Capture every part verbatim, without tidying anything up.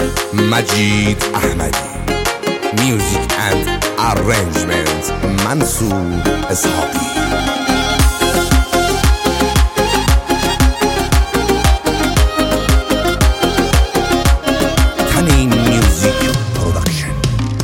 مجید احمدی. Music and arrangement منصور اسحاقی. تنین میوزیک پرودکشن.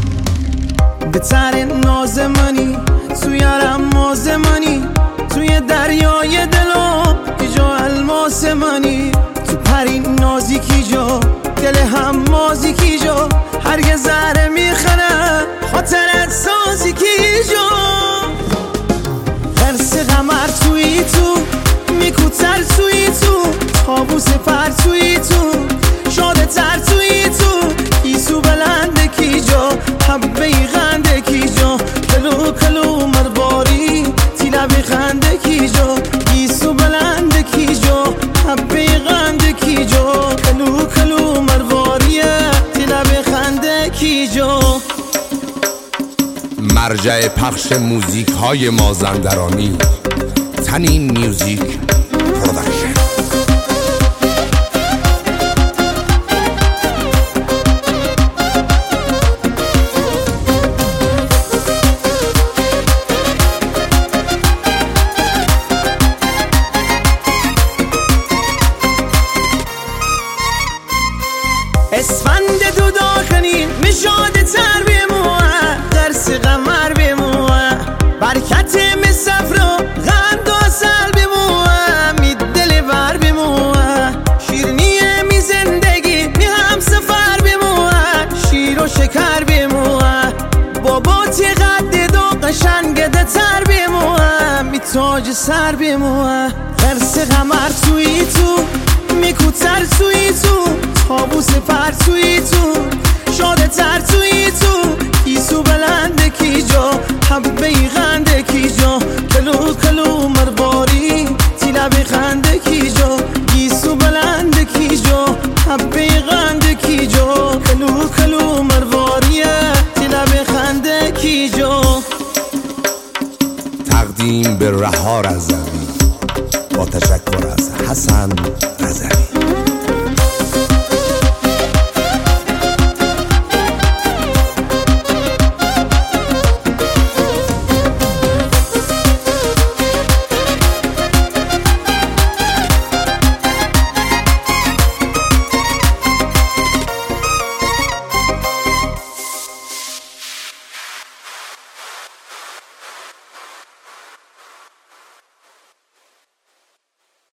بهتر نازمانی تو یارم مازمانی، توی دریای دلم که جا الماس منی، تو پرین نازیکی جا دل هم مازیکی جا، هرگز ذره میخنه خاطرت سازیکی جا. قرص قمر توی تو میکوتر توی تو، تابوس پر توی تو شاده تر توی تو، ایسو بلنده کی جا حبه غنده کی جا، کلو کلو مرباری تیلا بخنده کی جا، ایسو بلنده کی جا حبه غنده کی جا، کلو کلو مرباری تیلا بخنده کی جا. مرجع پخش موزیک های مازندرانی، تنین میوزیک پرودکشن. اسفند دو داخلی میشاد تر بموه، قرص قمر بموه، برکت می سفر و غند و اصل بموه، می دل بر بموه، شیرنیه می زندگی می هم سفر بموه، شیر و شکر بموه، بابا تی قد دو قشنگده تر بموه، می تاج سر بموه. قرص قمر توی تو میکوتر توی تو، تابوس پر توی تو شاده تر توی تو، ایسو بلنده کی جا حبه غنده کی جا، کلو کلو مرباری تیلا بخنده کی جا، ایسو بلنده کی جا حبه غنده کی جا، کلو کلو مرباری تیلا بخنده کی جا. تقدیم به رها رضوی با تشکر از حسن رضوی.